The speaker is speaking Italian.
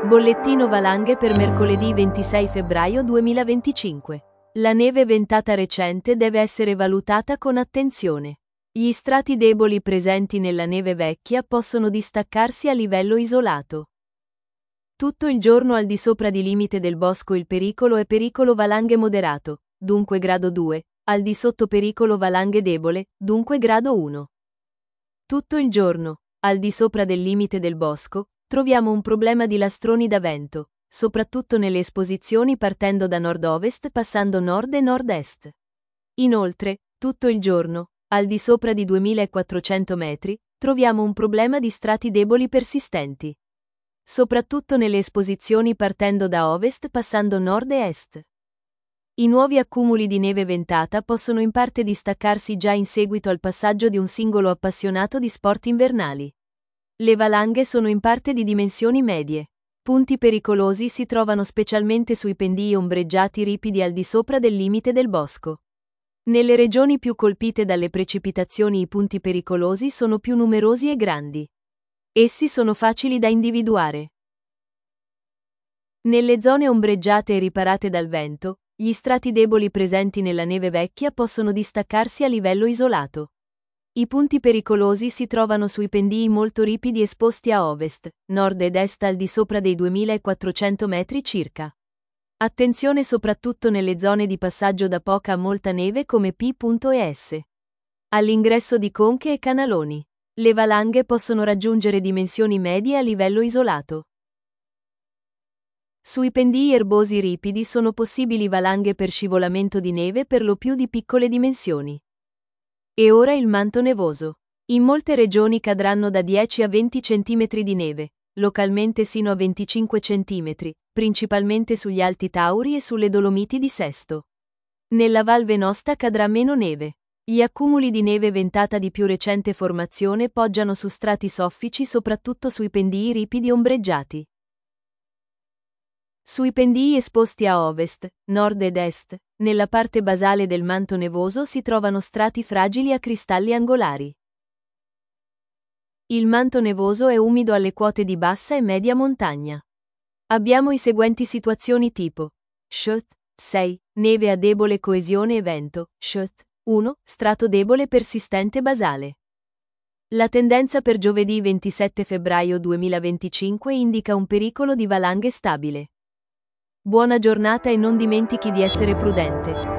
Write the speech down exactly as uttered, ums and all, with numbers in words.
Bollettino valanghe per mercoledì ventisei febbraio duemilaventicinque. La neve ventata recente deve essere valutata con attenzione. Gli strati deboli presenti nella neve vecchia possono distaccarsi a livello isolato. Tutto il giorno al di sopra di limite del bosco il pericolo è pericolo valanghe moderato, dunque grado due, al di sotto pericolo valanghe debole, dunque grado uno. Tutto il giorno, al di sopra del limite del bosco, troviamo un problema di lastroni da vento, soprattutto nelle esposizioni partendo da nord-ovest passando nord e nord-est. Inoltre, tutto il giorno, al di sopra di duemilaquattrocento metri, troviamo un problema di strati deboli persistenti. Soprattutto nelle esposizioni partendo da ovest passando nord e est. I nuovi accumuli di neve ventata possono in parte distaccarsi già in seguito al passaggio di un singolo appassionato di sport invernali. Le valanghe sono in parte di dimensioni medie. Punti pericolosi si trovano specialmente sui pendii ombreggiati ripidi al di sopra del limite del bosco. Nelle regioni più colpite dalle precipitazioni i punti pericolosi sono più numerosi e grandi. Essi sono facili da individuare. Nelle zone ombreggiate e riparate dal vento, gli strati deboli presenti nella neve vecchia possono distaccarsi a livello isolato. I punti pericolosi si trovano sui pendii molto ripidi esposti a ovest, nord ed est al di sopra dei duemilaquattrocento metri circa. Attenzione soprattutto nelle zone di passaggio da poca a molta neve come P e S. All'ingresso di conche e canaloni. Le valanghe possono raggiungere dimensioni medie a livello isolato. Sui pendii erbosi ripidi sono possibili valanghe per scivolamento di neve per lo più di piccole dimensioni. E ora il manto nevoso. In molte regioni cadranno da dieci a venti centimetri di neve, localmente sino a venticinque centimetri, principalmente sugli Alti Tauri e sulle Dolomiti di Sesto. Nella Val Venosta cadrà meno neve. Gli accumuli di neve ventata di più recente formazione poggiano su strati soffici soprattutto sui pendii ripidi ombreggiati. Sui pendii esposti a ovest, nord ed est, nella parte basale del manto nevoso si trovano strati fragili a cristalli angolari. Il manto nevoso è umido alle quote di bassa e media montagna. Abbiamo i seguenti situazioni tipo: Shot, sei, neve a debole coesione e vento, Shot, uno, strato debole persistente basale. La tendenza per giovedì ventisette febbraio duemilaventicinque indica un pericolo di valanghe stabile. Buona giornata e non dimentichi di essere prudente.